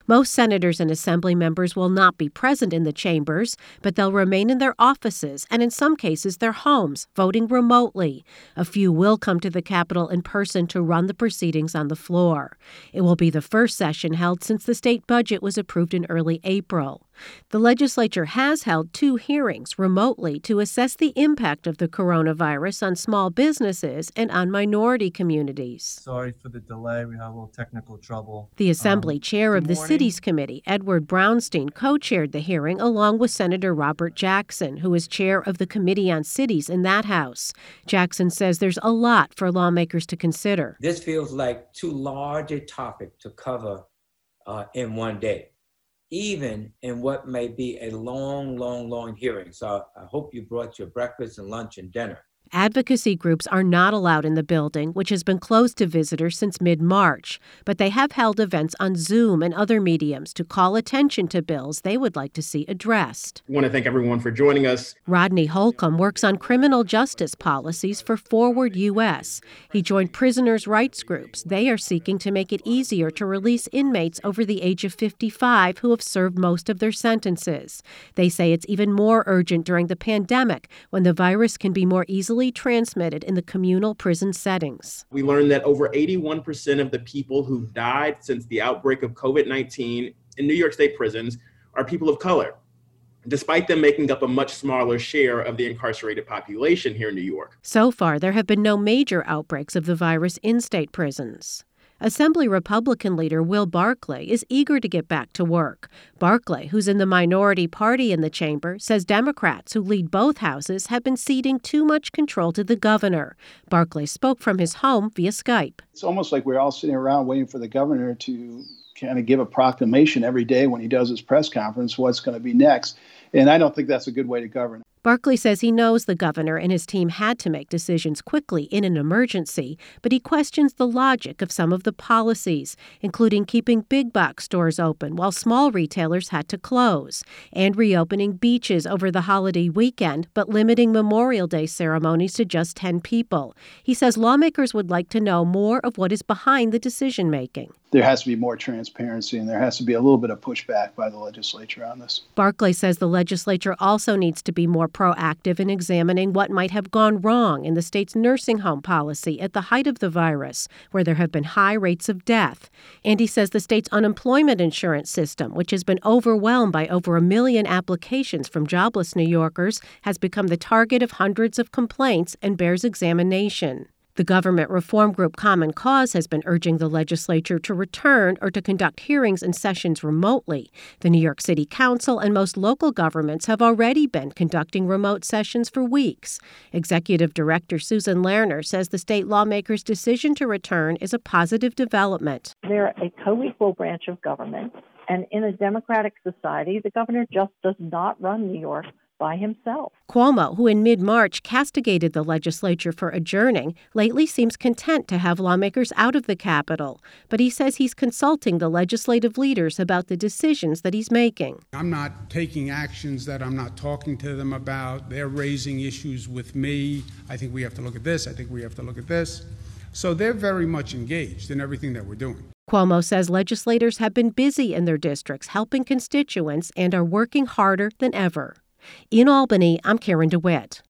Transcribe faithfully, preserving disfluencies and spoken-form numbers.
Most senators and assembly members will not be present in the chambers, but they'll remain in their offices and in some cases their homes, voting remotely. A few will come to the Capitol in person to run the proceedings on the floor. It will be the first session held since the state budget was approved in early April. The legislature has held two hearings remotely to assess the impact of the coronavirus on small businesses and on minority communities. Sorry for the delay. We had a little technical trouble. The Assembly um, chair of the morning. Cities Committee, Edward Brownstein, co-chaired the hearing along with Senator Robert Jackson, who is chair of the Committee on Cities in that House. Jackson says there's a lot for lawmakers to consider. This feels like too large a topic to cover uh, in one day, even in what may be a long, long, long hearing. So I hope you brought your breakfast and lunch and dinner. Advocacy groups are not allowed in the building, which has been closed to visitors since mid-March, but they have held events on Zoom and other mediums to call attention to bills they would like to see addressed. I want to thank everyone for joining us. Rodney Holcomb works on criminal justice policies for Forward U S. He joined prisoners' rights groups. They are seeking to make it easier to release inmates over the age of fifty-five who have served most of their sentences. They say it's even more urgent during the pandemic when the virus can be more easily transmitted in the communal prison settings. We learned that over eighty-one percent of the people who've died since the outbreak of covid nineteen in New York State prisons are people of color, despite them making up a much smaller share of the incarcerated population here in New York. So far, there have been no major outbreaks of the virus in state prisons. Assembly Republican leader Will Barclay is eager to get back to work. Barclay, who's in the minority party in the chamber, says Democrats who lead both houses have been ceding too much control to the governor. Barclay spoke from his home via Skype. It's almost like we're all sitting around waiting for the governor to kind of give a proclamation every day when he does his press conference what's going to be next. And I don't think that's a good way to govern. Barclay says he knows the governor and his team had to make decisions quickly in an emergency, but he questions the logic of some of the policies, including keeping big box stores open while small retailers had to close, and reopening beaches over the holiday weekend, but limiting Memorial Day ceremonies to just ten people. He says lawmakers would like to know more of what is behind the decision-making. There has to be more transparency, and there has to be a little bit of pushback by the legislature on this. Barclay says the legislature also needs to be more proactive in examining what might have gone wrong in the state's nursing home policy at the height of the virus, where there have been high rates of death. And he says the state's unemployment insurance system, which has been overwhelmed by over a million applications from jobless New Yorkers, has become the target of hundreds of complaints and bears examination. The government reform group Common Cause has been urging the legislature to return or to conduct hearings and sessions remotely. The New York City Council and most local governments have already been conducting remote sessions for weeks. Executive Director Susan Lerner says the state lawmakers' decision to return is a positive development. They're a co-equal branch of government, and in a democratic society, the governor just does not run New York by himself. Cuomo, who in mid-March castigated the legislature for adjourning, lately seems content to have lawmakers out of the Capitol. But he says he's consulting the legislative leaders about the decisions that he's making. I'm not taking actions that I'm not talking to them about. They're raising issues with me. I think we have to look at this. I think we have to look at this. So they're very much engaged in everything that we're doing. Cuomo says legislators have been busy in their districts helping constituents and are working harder than ever. In Albany, I'm Karen DeWitt.